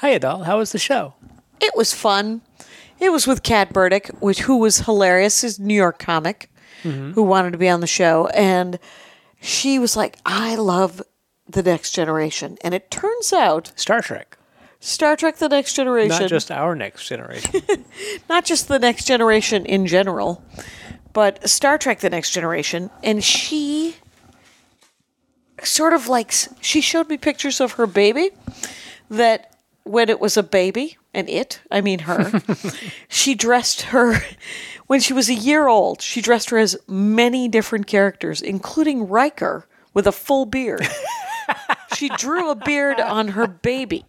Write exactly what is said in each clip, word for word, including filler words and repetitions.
Hiya, doll. How was the show? It was fun. It was with Kat Burdick, which who was hilarious. She's a New York comic mm-hmm. who wanted to be on the show. And she was like, I love The Next Generation. And it turns out... Star Trek. Star Trek The Next Generation. Not just our next generation. Not just The Next Generation in general, but Star Trek The Next Generation. And she sort of like... She showed me pictures of her baby that... When it was a baby, and it, I mean her, she dressed her, when she was a year old, she dressed her as many different characters, including Riker with a full beard. She drew a beard on her baby.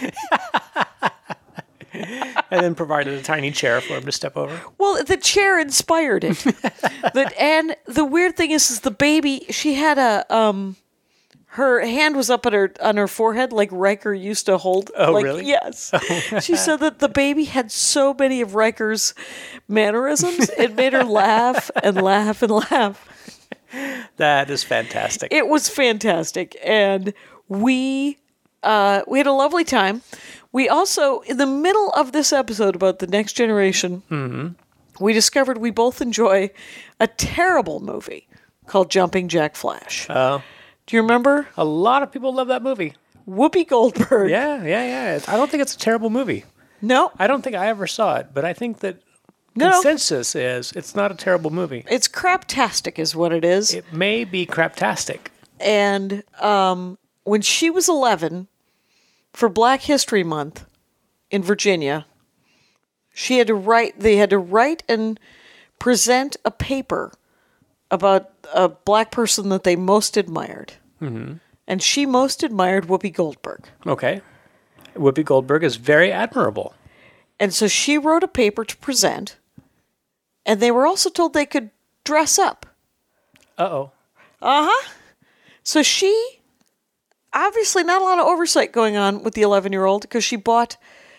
And then provided a tiny chair for him to step over. Well, the chair inspired it. the, and the weird thing is, is the baby, she had a... um. Her hand was up at her on her forehead like Riker used to hold. Oh, like, really? Yes. She said that the baby had so many of Riker's mannerisms, it made her laugh and laugh and laugh. That is fantastic. It was fantastic. And we uh, we had a lovely time. We also, in the middle of this episode about the next generation, mm-hmm. we discovered we both enjoy a terrible movie called Jumping Jack Flash. Oh. Do you remember? A lot of people love that movie. Whoopi Goldberg. Yeah, yeah, yeah. I don't think it's a terrible movie. No. I don't think I ever saw it, but I think that no. consensus is it's not a terrible movie. It's craptastic is what it is. It may be craptastic. And um, when she was eleven, for Black History Month in Virginia, she had to write, they had to write and present a paper about a black person that they most admired. Mm-hmm. And she most admired Whoopi Goldberg. Okay. Whoopi Goldberg is very admirable. And so she wrote a paper to present, and they were also told they could dress up. Uh-oh. Uh-huh. So she, obviously not a lot of oversight going on with the eleven-year-old, because she bought,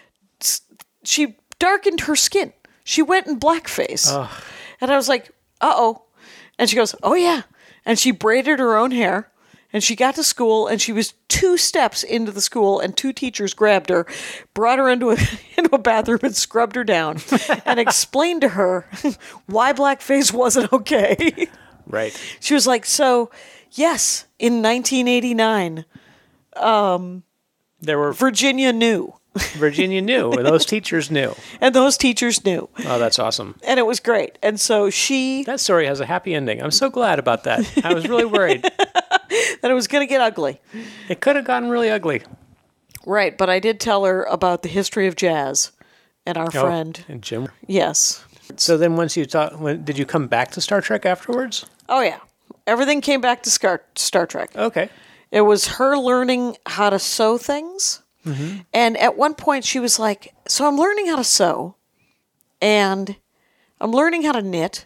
she darkened her skin. She went in blackface. Ugh. And I was like, uh-oh. And she goes, oh, yeah. And she braided her own hair. And she got to school, and she was two steps into the school, and two teachers grabbed her, brought her into a, into a bathroom and scrubbed her down and explained to her why blackface wasn't okay. Right. She was like, so, yes, in nineteen eighty-nine, um, there were Virginia knew. Virginia knew. Those teachers knew. And those teachers knew. Oh, that's awesome. And it was great. And so she... That story has a happy ending. I'm so glad about that. I was really worried. that it was going to get ugly. It could have gotten really ugly. Right, but I did tell her about the history of jazz and our oh, friend. And Jim? Yes. So then once you talk, when, did you come back to Star Trek afterwards? Oh, yeah. Everything came back to Star, Star Trek. Okay. It was her learning how to sew things. Mm-hmm. And at one point she was like, so I'm learning how to sew, and I'm learning how to knit,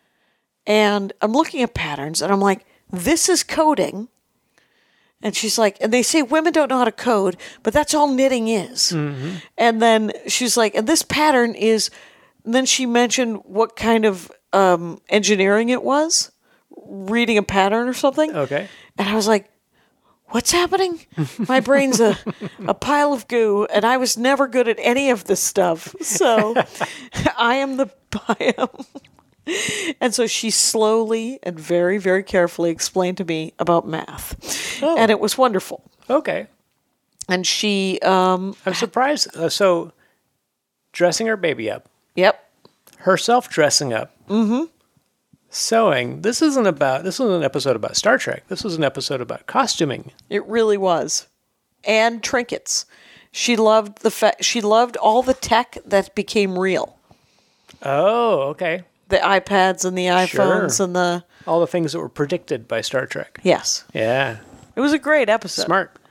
and I'm looking at patterns, and I'm like, this is coding. And she's like, and they say women don't know how to code, but that's all knitting is. Mm-hmm. And then she's like, and this pattern is, and then she mentioned what kind of um, engineering it was, reading a pattern or something. Okay. And I was like, what's happening? My brain's a, a pile of goo, and I was never good at any of this stuff. So I am the I am. And so she slowly and very, very carefully explained to me about math. Oh. And it was wonderful. Okay. And she... Um, I'm surprised. Uh, so dressing her baby up. Yep. Herself dressing up. Mm-hmm. Sewing. This isn't about, this wasn't an episode about Star Trek. This was an episode about costuming. It really was. And trinkets. She loved the fa- she loved all the tech that became real. Oh, okay. The iPads and the iPhones sure. and the... all the things that were predicted by Star Trek. Yes. Yeah. It was a great episode. Smart.